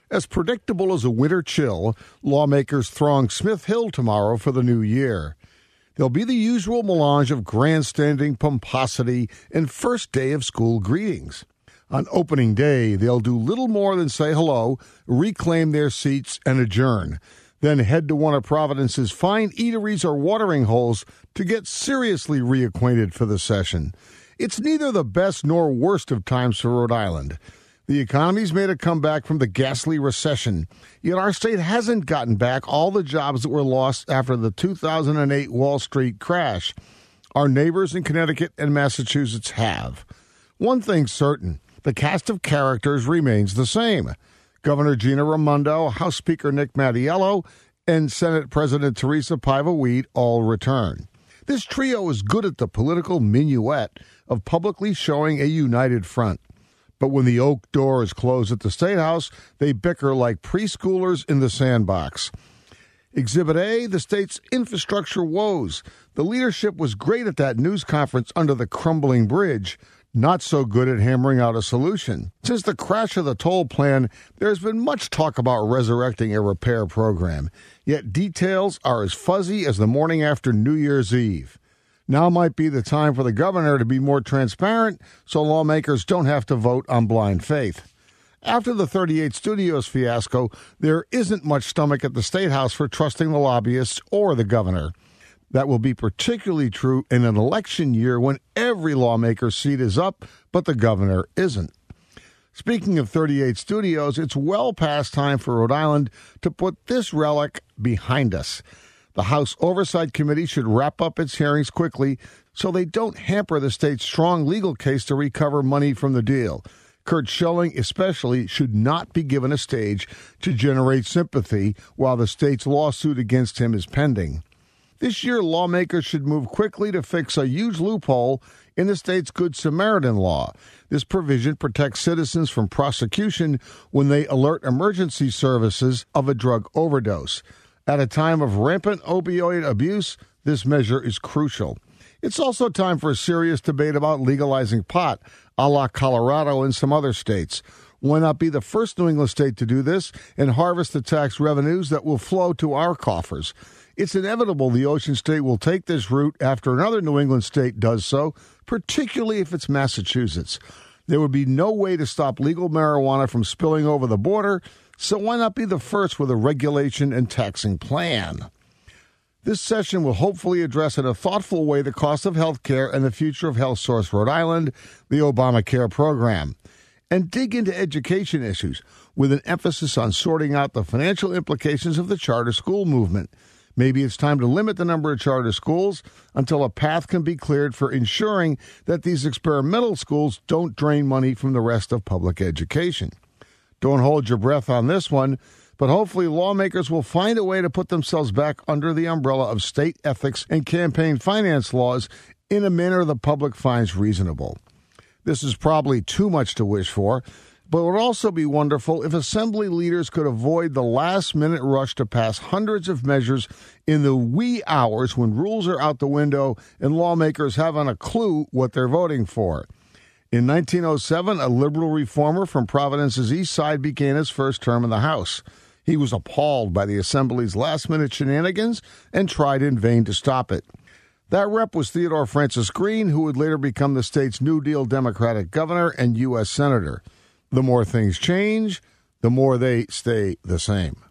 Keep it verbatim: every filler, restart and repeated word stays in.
As predictable as a winter chill, lawmakers throng Smith Hill tomorrow for the new year. There'll be the usual melange of grandstanding, pomposity, and first day of school greetings. On opening day, they'll do little more than say hello, reclaim their seats, and adjourn. Then head to one of Providence's fine eateries or watering holes to get seriously reacquainted for the session. It's neither the best nor worst of times for Rhode Island. The economy's made a comeback from the ghastly recession, yet our state hasn't gotten back all the jobs that were lost after the two thousand eight Wall Street crash. Our neighbors in Connecticut and Massachusetts have. One thing's certain, the cast of characters remains the same. Governor Gina Raimondo, House Speaker Nick Mattiello, and Senate President Teresa Paiva-Weed all return. This trio is good at the political minuet of publicly showing a united front. But when the oak door is closed at the State House, they bicker like preschoolers in the sandbox. Exhibit A, the state's infrastructure woes. The leadership was great at that news conference under the crumbling bridge, not so good at hammering out a solution. Since the crash of the toll plan, there's been much talk about resurrecting a repair program, yet details are as fuzzy as the morning after New Year's Eve. Now might be the time for the governor to be more transparent so lawmakers don't have to vote on blind faith. After the thirty-eight Studios fiasco, there isn't much stomach at the State House for trusting the lobbyists or the governor. That will be particularly true in an election year when every lawmaker's seat is up, but the governor isn't. Speaking of thirty-eight Studios, it's well past time for Rhode Island to put this relic behind us. The House Oversight Committee should wrap up its hearings quickly so they don't hamper the state's strong legal case to recover money from the deal. Curt Schilling especially should not be given a stage to generate sympathy while the state's lawsuit against him is pending. This year, lawmakers should move quickly to fix a huge loophole in the state's Good Samaritan law. This provision protects citizens from prosecution when they alert emergency services of a drug overdose. At a time of rampant opioid abuse, this measure is crucial. It's also time for a serious debate about legalizing pot, a la Colorado and some other states. Why not be the first New England state to do this and harvest the tax revenues that will flow to our coffers? It's inevitable the Ocean State will take this route after another New England state does so, particularly if it's Massachusetts. There would be no way to stop legal marijuana from spilling over the border, so why not be the first with a regulation and taxing plan? This session will hopefully address in a thoughtful way the cost of health care and the future of HealthSource Rhode Island, the Obamacare program, and dig into education issues with an emphasis on sorting out the financial implications of the charter school movement. Maybe it's time to limit the number of charter schools until a path can be cleared for ensuring that these experimental schools don't drain money from the rest of public education. Don't hold your breath on this one, but hopefully lawmakers will find a way to put themselves back under the umbrella of state ethics and campaign finance laws in a manner the public finds reasonable. This is probably too much to wish for, but it would also be wonderful if assembly leaders could avoid the last-minute rush to pass hundreds of measures in the wee hours when rules are out the window and lawmakers haven't a clue what they're voting for. In nineteen oh seven, a liberal reformer from Providence's East Side began his first term in the House. He was appalled by the Assembly's last-minute shenanigans and tried in vain to stop it. That rep was Theodore Francis Green, who would later become the state's New Deal Democratic governor and U S Senator. The more things change, the more they stay the same.